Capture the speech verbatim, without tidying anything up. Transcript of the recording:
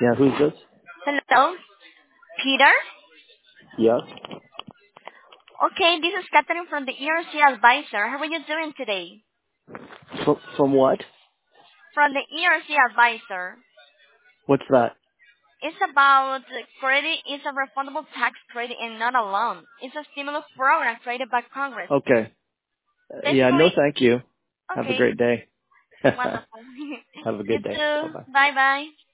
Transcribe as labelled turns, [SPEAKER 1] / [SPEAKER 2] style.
[SPEAKER 1] Yeah, who's this?
[SPEAKER 2] Hello, Peter?
[SPEAKER 1] Yes.
[SPEAKER 2] Okay, this is Catherine from the E R C Advisor. How are you doing today?
[SPEAKER 1] From, from what?
[SPEAKER 2] From the E R C Advisor.
[SPEAKER 1] What's that?
[SPEAKER 2] It's about credit is a refundable tax credit and not a loan. It's a stimulus program created by Congress.
[SPEAKER 1] Okay. Uh, yeah, no
[SPEAKER 2] Basically,
[SPEAKER 1] thank you. Have a
[SPEAKER 2] okay,
[SPEAKER 1] great day.
[SPEAKER 2] wonderful.
[SPEAKER 1] Have a
[SPEAKER 2] You
[SPEAKER 1] good day.
[SPEAKER 2] too.
[SPEAKER 1] Bye-bye.
[SPEAKER 2] Bye bye.